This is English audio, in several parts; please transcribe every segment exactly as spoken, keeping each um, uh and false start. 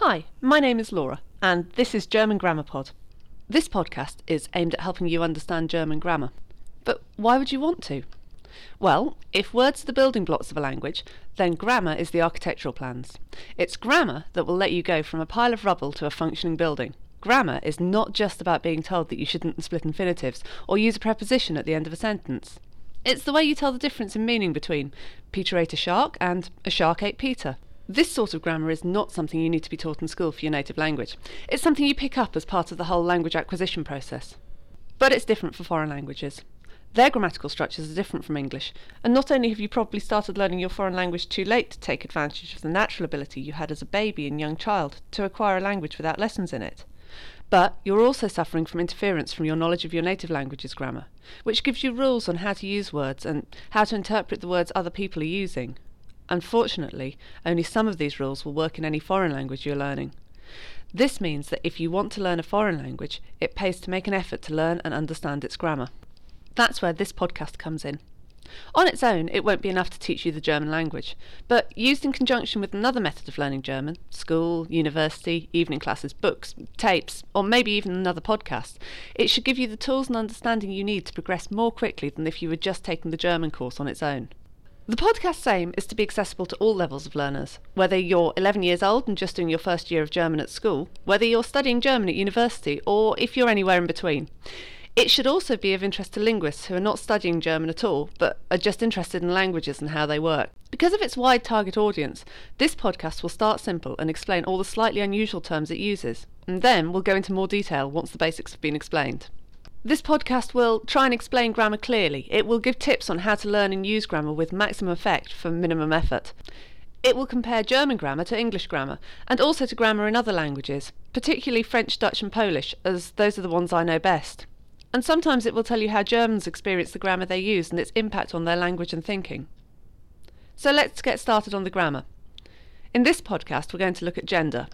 Hi, my name is Laura, and this is German Grammar Pod. This podcast is aimed at helping you understand German grammar. But why would you want to? Well, if words are the building blocks of a language, then grammar is the architectural plans. It's grammar that will let you go from a pile of rubble to a functioning building. Grammar is not just about being told that you shouldn't split infinitives or use a preposition at the end of a sentence. It's the way you tell the difference in meaning between Peter ate a shark and a shark ate Peter. This sort of grammar is not something you need to be taught in school for your native language. It's something you pick up as part of the whole language acquisition process. But it's different for foreign languages. Their grammatical structures are different from English, and not only have you probably started learning your foreign language too late to take advantage of the natural ability you had as a baby and young child to acquire a language without lessons in it, but you're also suffering from interference from your knowledge of your native language's grammar, which gives you rules on how to use words and how to interpret the words other people are using. Unfortunately, only some of these rules will work in any foreign language you're learning. This means that if you want to learn a foreign language, it pays to make an effort to learn and understand its grammar. That's where this podcast comes in. On its own, it won't be enough to teach you the German language, but used in conjunction with another method of learning German, school, university, evening classes, books, tapes, or maybe even another podcast, it should give you the tools and understanding you need to progress more quickly than if you were just taking the German course on its own. The podcast's aim is to be accessible to all levels of learners, whether you're eleven years old and just doing your first year of German at school, whether you're studying German at university, or if you're anywhere in between. It should also be of interest to linguists who are not studying German at all, but are just interested in languages and how they work. Because of its wide target audience, this podcast will start simple and explain all the slightly unusual terms it uses, and then we'll go into more detail once the basics have been explained. This podcast will try and explain grammar clearly. It will give tips on how to learn and use grammar with maximum effect for minimum effort. It will compare German grammar to English grammar, and also to grammar in other languages, particularly French, Dutch and Polish, as those are the ones I know best. And sometimes it will tell you how Germans experience the grammar they use and its impact on their language and thinking. So let's get started on the grammar. In this podcast, we're going to look at gender.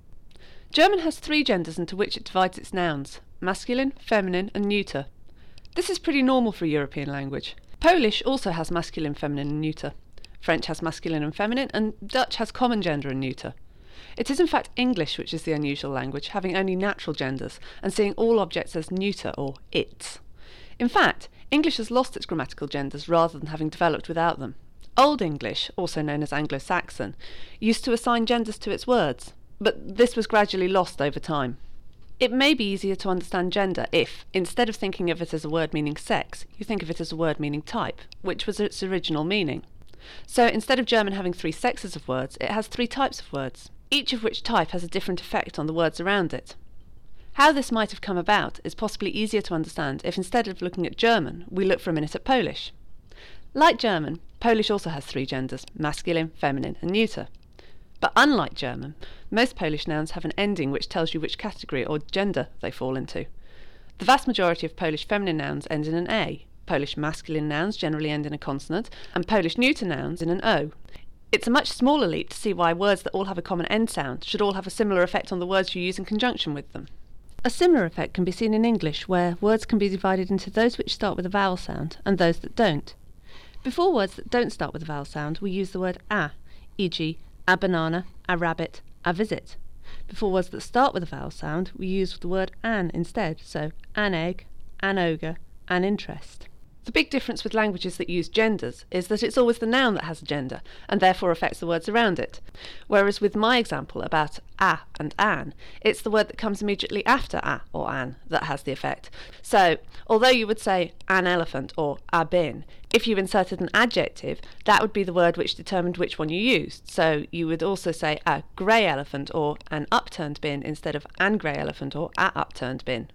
German has three genders into which it divides its nouns: masculine, feminine and neuter. This is pretty normal for a European language. Polish also has masculine, feminine and neuter. French has masculine and feminine, and Dutch has common gender and neuter. It is in fact English which is the unusual language, having only natural genders and seeing all objects as neuter or its. In fact, English has lost its grammatical genders rather than having developed without them. Old English, also known as Anglo-Saxon, used to assign genders to its words, but this was gradually lost over time. It may be easier to understand gender if, instead of thinking of it as a word meaning sex, you think of it as a word meaning type, which was its original meaning. So instead of German having three sexes of words, it has three types of words, each of which type has a different effect on the words around it. How this might have come about is possibly easier to understand if instead of looking at German, we look for a minute at Polish. Like German, Polish also has three genders: masculine, feminine and neuter. But unlike German, most Polish nouns have an ending which tells you which category or gender they fall into. The vast majority of Polish feminine nouns end in an A, Polish masculine nouns generally end in a consonant, and Polish neuter nouns in an O. It's a much smaller leap to see why words that all have a common end sound should all have a similar effect on the words you use in conjunction with them. A similar effect can be seen in English, where words can be divided into those which start with a vowel sound and those that don't. Before words that don't start with a vowel sound, we use the word a, for example, a banana, a rabbit, a visit. Before words that start with a vowel sound, we use the word an instead, so an egg, an ogre, an interest. The big difference with languages that use genders is that it's always the noun that has a gender, and therefore affects the words around it. Whereas with my example about a and an, it's the word that comes immediately after a or an that has the effect. So, although you would say an elephant or a bin, if you inserted an adjective, that would be the word which determined which one you used. So you would also say a grey elephant or an upturned bin instead of an grey elephant or a upturned bin.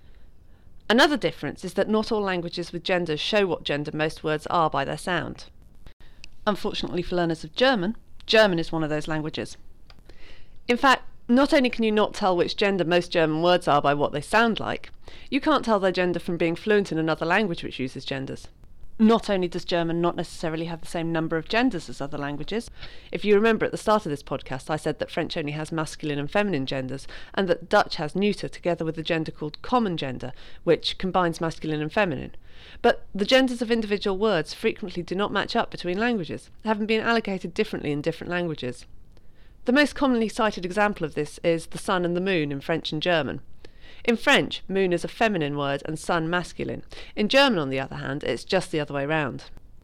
Another difference is that not all languages with genders show what gender most words are by their sound. Unfortunately for learners of German, German is one of those languages. In fact, not only can you not tell which gender most German words are by what they sound like, you can't tell their gender from being fluent in another language which uses genders. Not only does German not necessarily have the same number of genders as other languages. If you remember at the start of this podcast, I said that French only has masculine and feminine genders, and that Dutch has neuter together with a gender called common gender, which combines masculine and feminine. But the genders of individual words frequently do not match up between languages, having been allocated differently in different languages. The most commonly cited example of this is the sun and the moon in French and German. In French, moon is a feminine word and sun masculine. In German, on the other hand, it's just the other way round.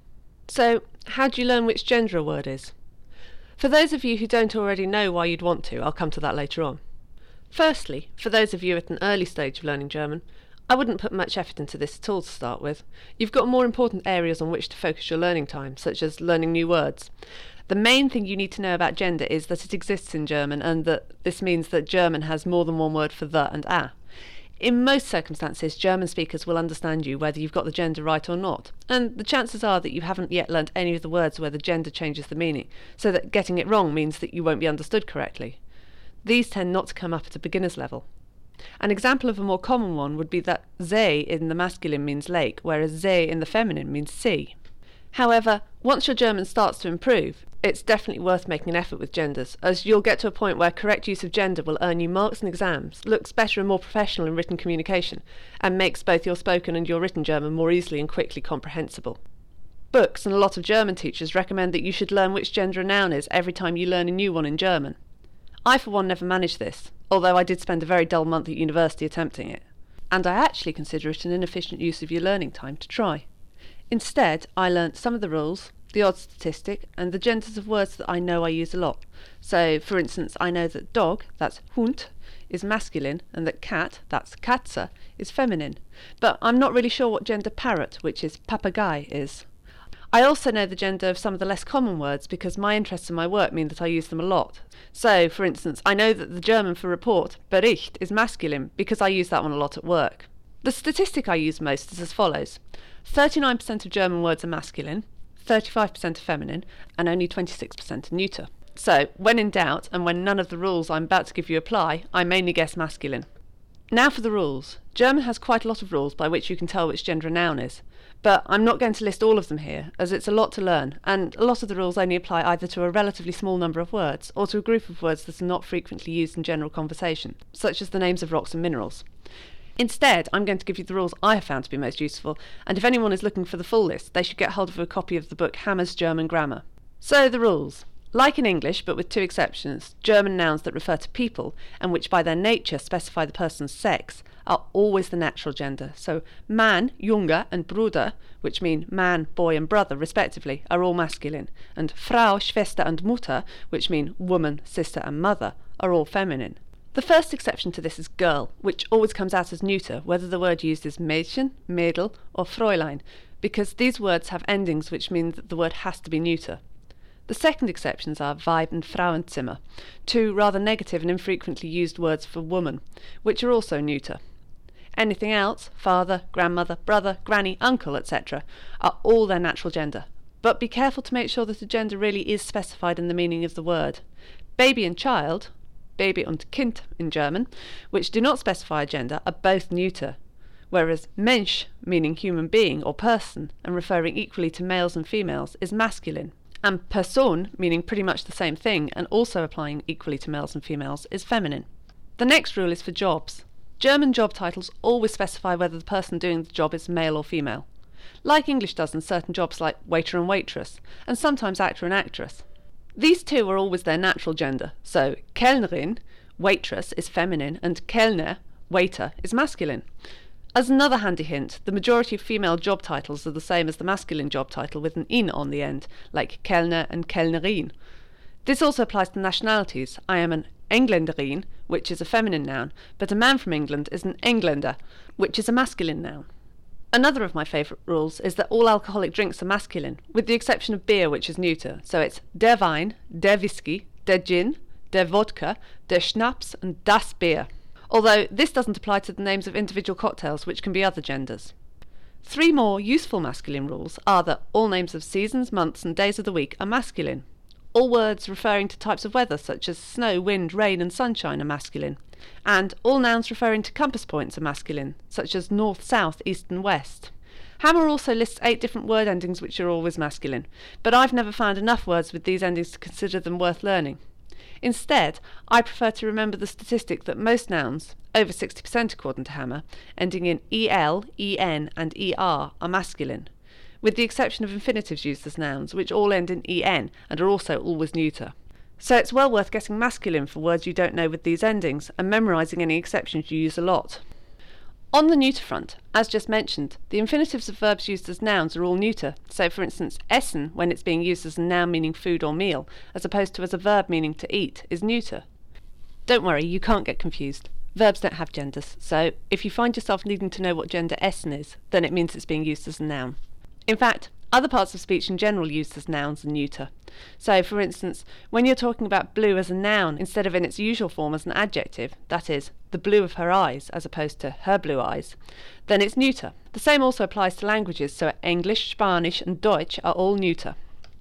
So, how do you learn which gender a word is? For those of you who don't already know why you'd want to, I'll come to that later on. Firstly, for those of you at an early stage of learning German, I wouldn't put much effort into this at all to start with. You've got more important areas on which to focus your learning time, such as learning new words. The main thing you need to know about gender is that it exists in German, and that this means that German has more than one word for the and a. In most circumstances, German speakers will understand you whether you've got the gender right or not, and the chances are that you haven't yet learnt any of the words where the gender changes the meaning, so that getting it wrong means that you won't be understood correctly. These tend not to come up at a beginner's level. An example of a more common one would be that See in the masculine means lake, whereas See in the feminine means sea. However, once your German starts to improve, it's definitely worth making an effort with genders, as you'll get to a point where correct use of gender will earn you marks in exams, looks better and more professional in written communication, and makes both your spoken and your written German more easily and quickly comprehensible. Books and a lot of German teachers recommend that you should learn which gender a noun is every time you learn a new one in German. I for one never managed this, although I did spend a very dull month at university attempting it, and I actually consider it an inefficient use of your learning time to try. Instead, I learnt some of the rules, the odd statistic, and the genders of words that I know I use a lot. So, for instance, I know that dog, that's Hund, is masculine, and that cat, that's Katze, is feminine. But I'm not really sure what gender parrot, which is Papagei, is. I also know the gender of some of the less common words because my interests in my work mean that I use them a lot. So, for instance, I know that the German for report, Bericht, is masculine because I use that one a lot at work. The statistic I use most is as follows. thirty-nine percent of German words are masculine, thirty-five percent are feminine, and only twenty-six percent are neuter. So, when in doubt, and when none of the rules I'm about to give you apply, I mainly guess masculine. Now for the rules. German has quite a lot of rules by which you can tell which gender a noun is, but I'm not going to list all of them here, as it's a lot to learn, and a lot of the rules only apply either to a relatively small number of words, or to a group of words that are not frequently used in general conversation, such as the names of rocks and minerals. Instead, I'm going to give you the rules I have found to be most useful, and if anyone is looking for the full list, they should get hold of a copy of the book Hammer's German Grammar. So, the rules. Like in English, but with two exceptions, German nouns that refer to people, and which by their nature specify the person's sex, are always the natural gender. So, Mann, Junge, and Bruder, which mean man, boy, and brother, respectively, are all masculine, and Frau, Schwester, and Mutter, which mean woman, sister, and mother, are all feminine. The first exception to this is girl, which always comes out as neuter, whether the word used is Mädchen, Mädel, or Fräulein, because these words have endings which mean that the word has to be neuter. The second exceptions are Weib and Frauenzimmer, two rather negative and infrequently used words for woman, which are also neuter. Anything else, father, grandmother, brother, granny, uncle, et cetera, are all their natural gender. But be careful to make sure that a gender really is specified in the meaning of the word. Baby and child, Baby und Kind in German, which do not specify a gender, are both neuter, whereas Mensch, meaning human being or person, and referring equally to males and females, is masculine, and Person, meaning pretty much the same thing and also applying equally to males and females, is feminine. The next rule is for jobs. German job titles always specify whether the person doing the job is male or female, like English does in certain jobs like waiter and waitress, and sometimes actor and actress. These two are always their natural gender, so Kellnerin, waitress, is feminine, and Kellner, waiter, is masculine. As another handy hint, the majority of female job titles are the same as the masculine job title with an in on the end, like Kellner and Kellnerin. This also applies to nationalities. I am an Engländerin, which is a feminine noun, but a man from England is an Engländer, which is a masculine noun. Another of my favourite rules is that all alcoholic drinks are masculine, with the exception of beer, which is neuter. So it's der Wein, der Whisky, der Gin, der Vodka, der Schnaps, and das Bier. Although this doesn't apply to the names of individual cocktails, which can be other genders. Three more useful masculine rules are that all names of seasons, months, and days of the week are masculine. All words referring to types of weather, such as snow, wind, rain, and sunshine, are masculine. And all nouns referring to compass points are masculine, such as north, south, east, and west. Hammer also lists eight different word endings which are always masculine, but I've never found enough words with these endings to consider them worth learning. Instead, I prefer to remember the statistic that most nouns, over sixty percent according to Hammer, ending in el, en, and er are masculine, with the exception of infinitives used as nouns, which all end in en and are also always neuter. So it's well worth getting masculine for words you don't know with these endings and memorising any exceptions you use a lot. On the neuter front, as just mentioned, the infinitives of verbs used as nouns are all neuter. So for instance, essen, when it's being used as a noun meaning food or meal, as opposed to as a verb meaning to eat, is neuter. Don't worry, you can't get confused. Verbs don't have genders, so if you find yourself needing to know what gender essen is, then it means it's being used as a noun. In fact, other parts of speech in general used as nouns are neuter. So, for instance, when you're talking about blue as a noun instead of in its usual form as an adjective, that is, the blue of her eyes as opposed to her blue eyes, then it's neuter. The same also applies to languages, so English, Spanish and Deutsch are all neuter.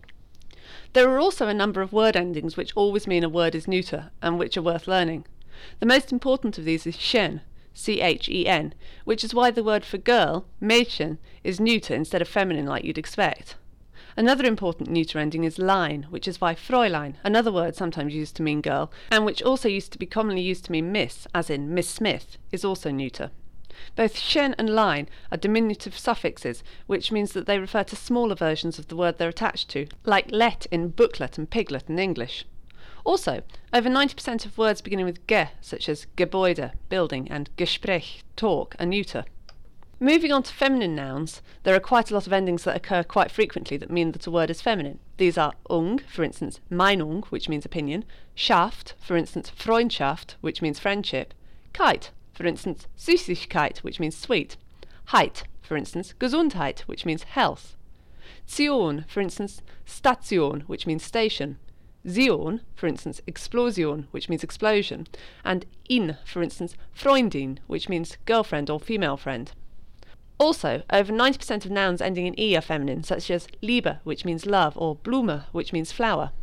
There are also a number of word endings which always mean a word is neuter and which are worth learning. The most important of these is chen, C H E N, which is why the word for girl, Mädchen, is neuter instead of feminine like you'd expect. Another important neuter ending is lein, which is why Fräulein, another word sometimes used to mean girl, and which also used to be commonly used to mean miss, as in Miss Smith, is also neuter. Both chen and lein are diminutive suffixes, which means that they refer to smaller versions of the word they're attached to, like let in booklet and piglet in English. Also, over ninety percent of words beginning with ge, such as Gebäude, building, and Gespräch, talk, are neuter. Moving on to feminine nouns, there are quite a lot of endings that occur quite frequently that mean that a word is feminine. These are ung, for instance, Meinung, which means opinion, Schaft, for instance, Freundschaft, which means friendship, Keit, for instance, Süßigkeit, which means sweet, Heit, for instance, Gesundheit, which means health, Zion, for instance, Station, which means station, Zion, for instance, Explosion, which means explosion, and in, for instance, Freundin, which means girlfriend or female friend. Also, over ninety percent of nouns ending in E are feminine, such as Liebe, which means love, or Blume, which means flower.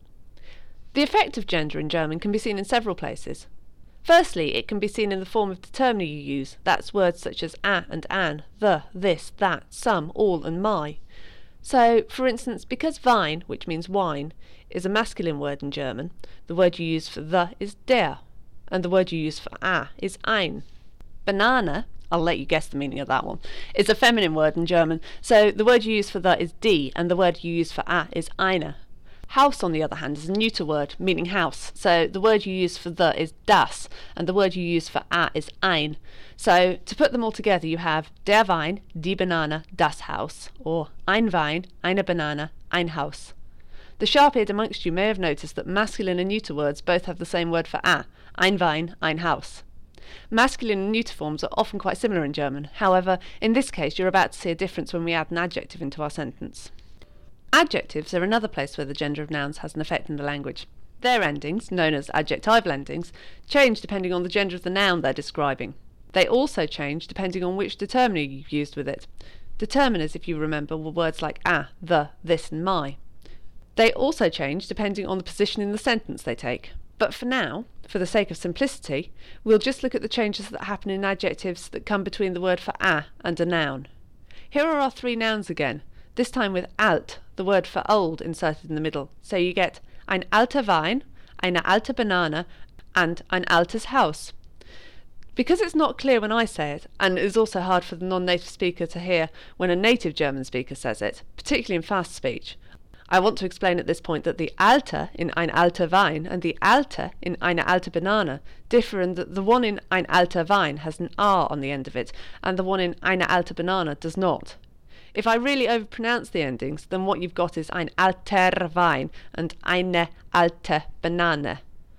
The effect of gender in German can be seen in several places. Firstly, it can be seen in the form of determiner you use, that's words such as a and an, the, this, that, some, all, and my. So, for instance, because Wein, which means wine, is a masculine word in German, the word you use for the is der, and the word you use for a is ein. Banana, I'll let you guess the meaning of that one, is a feminine word in German, so the word you use for the is die, and the word you use for a is eine. House, on the other hand, is a neuter word, meaning house, so the word you use for the is das, and the word you use for a is ein. So, to put them all together, you have der Wein, die Banane, das Haus, or ein Wein, eine Banane, ein Haus. The sharp-eared amongst you may have noticed that masculine and neuter words both have the same word for a, ein Wein, ein Haus. Masculine and neuter forms are often quite similar in German, however, in this case you're about to see a difference when we add an adjective into our sentence. Adjectives are another place where the gender of nouns has an effect in the language. Their endings, known as adjectival endings, change depending on the gender of the noun they're describing. They also change depending on which determiner you've used with it. Determiners, if you remember, were words like a, the, this and my. They also change depending on the position in the sentence they take. But for now, for the sake of simplicity, we'll just look at the changes that happen in adjectives that come between the word for a and a noun. Here are our three nouns again, this time with alt, the word for old, inserted in the middle. So you get ein alter Wein, eine alte Banane, and ein altes Haus. Because it's not clear when I say it, and it is also hard for the non-native speaker to hear when a native German speaker says it, particularly in fast speech, I want to explain at this point that the alte in ein alter Wein and the alte in eine alte Banane differ in that the one in ein alter Wein has an R on the end of it, and the one in eine alte Banane does not. If I really overpronounce the endings, then what you've got is ein alter Wein and eine alte Banane.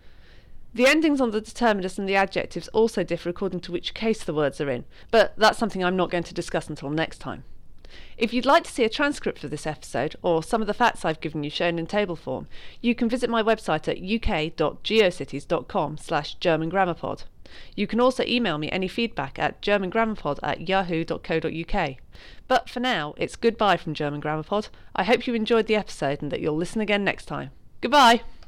The endings on the determiners and the adjectives also differ according to which case the words are in, but that's something I'm not going to discuss until next time. If you'd like to see a transcript of this episode, or some of the facts I've given you shown in table form, you can visit my website at uk.geocities.com slash germangrammarpod. You can also email me any feedback at germangrammarpod at yahoo.co.uk. But for now, it's goodbye from German Grammar Pod. I hope you enjoyed the episode and that you'll listen again next time. Goodbye!